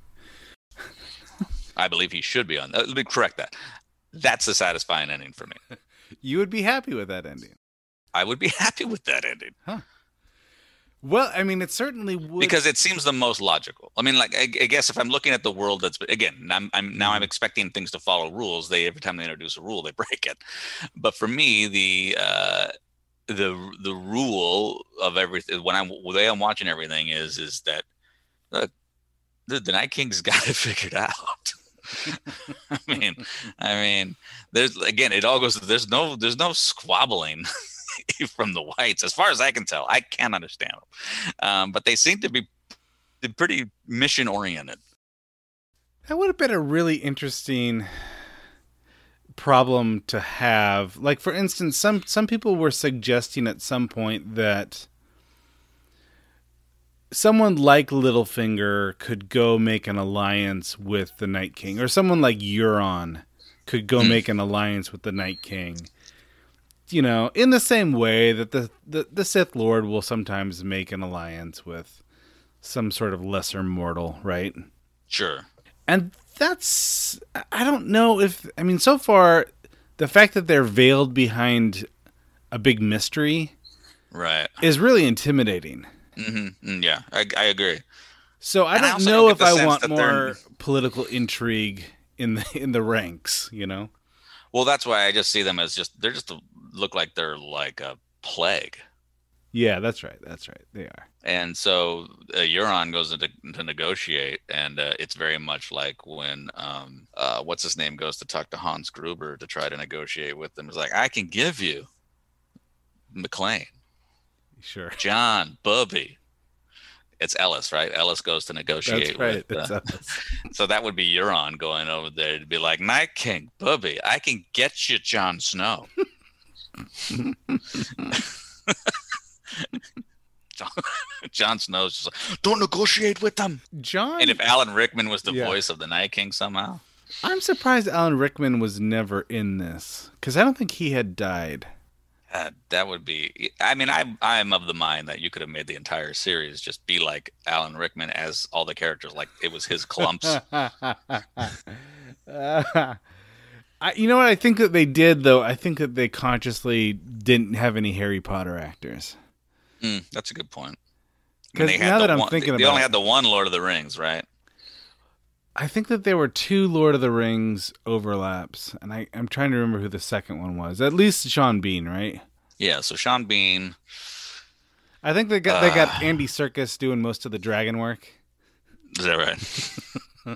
I believe he should be on. Uh, let me correct that. That's a satisfying ending for me. You would be happy with that ending. I would be happy with that ending. Huh. Well, I mean, it certainly would. Because it seems the most logical. I mean, like, I, I guess if I'm looking at the world that's, again, I'm, I'm now I'm expecting things to follow rules. They, every time they introduce a rule, they break it. But for me, the, uh, the, the rule of everything, when I'm, the way I'm watching everything is, is that, look, the, the Night King's got it figured out. I mean, I mean, there's again, it all goes. There's no, there's no squabbling from the whites, as far as I can tell. I can't understand them, um, but they seem to be pretty mission oriented. That would have been a really interesting problem to have. Like, for instance, some some people were suggesting at some point that someone like Littlefinger could go make an alliance with the Night King, or someone like Euron could go mm. make an alliance with the Night King. You know, in the same way that the, the, the Sith Lord will sometimes make an alliance with some sort of lesser mortal, right? Sure. And that's, I don't know if, I mean, so far, the fact that they're veiled behind a big mystery right. is really intimidating. Mm-hmm. Yeah, I, I agree. So I and don't I know don't if I want more they're... political intrigue in the in the ranks, you know? Well, that's why I just see them as just, they're just look like they're like a plague. Yeah, that's right. That's right. They are. And so uh, Euron goes into, to negotiate, and uh, it's very much like when, um, uh, what's his name, goes to talk to Hans Gruber to try to negotiate with them. It's like, I can give you McLean. Sure. John, Bubby. It's Ellis, right? Ellis goes to negotiate. That's right. With, it's uh, Ellis. So that would be Euron going over there to be like, Night King, Bubby, I can get you Jon Snow. Jon Snow's just like, don't negotiate with them. John. And if Alan Rickman was the yeah. voice of the Night King somehow. I'm surprised Alan Rickman was never in this, because I don't think he had died. Uh, that would be. I mean, I'm I'm of the mind that you could have made the entire series just be like Alan Rickman as all the characters, like it was his clumps. uh, I, you know what I think that they did, though? I think that they consciously didn't have any Harry Potter actors. Mm, that's a good point. Because I mean, now that I'm one, thinking they, about they only it, had the one Lord of the Rings, right? I think that there were two Lord of the Rings overlaps, and I, I'm trying to remember who the second one was. At least Sean Bean, right? Yeah, so Sean Bean. I think they got uh, they got Andy Serkis doing most of the dragon work. Is that right?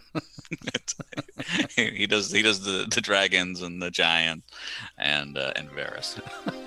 he does he does the, the dragons and the giant and uh, and Varys.